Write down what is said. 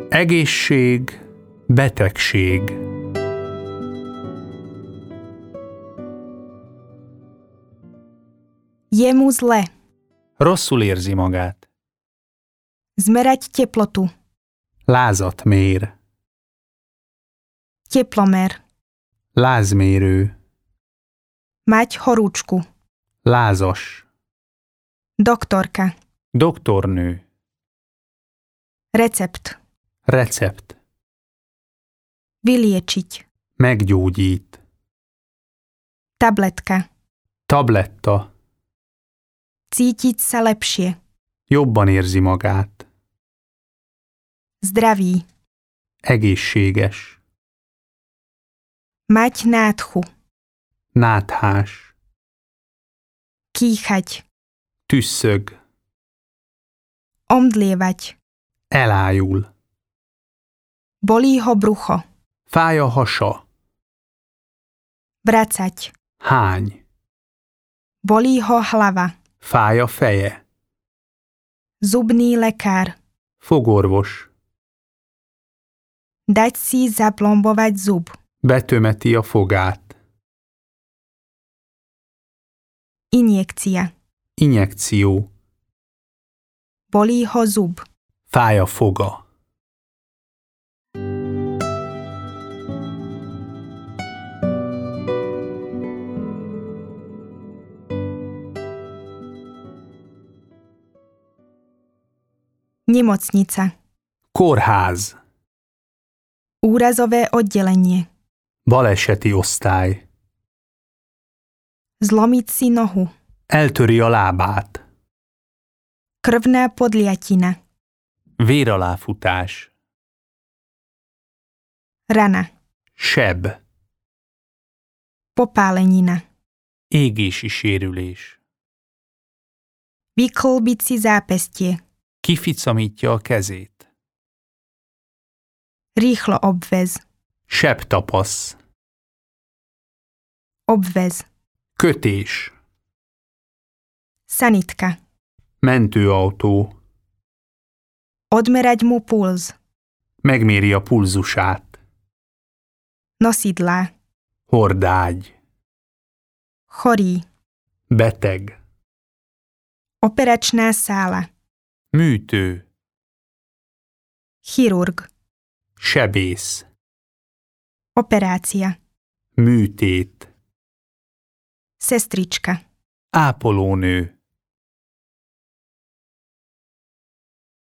Egészség, betegség. Je mu zle. Rosszul érzi magát. Zmerať teplotu. Lázat mér. Teplomer. Lázmérő. Mať horúčku. Lázas. Doktorka. Doktornő. Recept. Recept. Vyliečiť. Meggyógyít. Tabletka. Tabletta. Cítiť sa lepšie. Jobban érzi magát. Zdravý. Egészséges. Mať nádchu. Náthás. Kýchať. Tüsszög. Omdlievať. Elájul. Bolí ho brucho. Fáj a hasa. Vracať. Hány. Bolí ho hlava. Fáj a feje. Zubný lekár. Fogorvos. Dať si zaplombovať zub. Betömeti a fogát. Injekcia. Injekció. Bolí ho zub. Fáj a foga. Nemocnica. Kórház. Úrazové oddelenie. Baleseti osztály. Zlomiť si nohu. Eltöri a lábát. Krvná podliatina. Véraláfutás. Rana. Seb. Popálenina. Égési sérülés. Vyklbiť si zápestie. Kificamítja a kezét. Rýchlo obvez. Sebtapasz. Obvez. Kötés. Sanitka. Mentőautó. Odmerať mu pulz. Megméri a pulzusát. Nosidlá. Hordágy. Chorý. Beteg. Operačná sála. Műtő. Chirurg. Sebész. Operácia. Műtét. Sestrička. Ápolónő.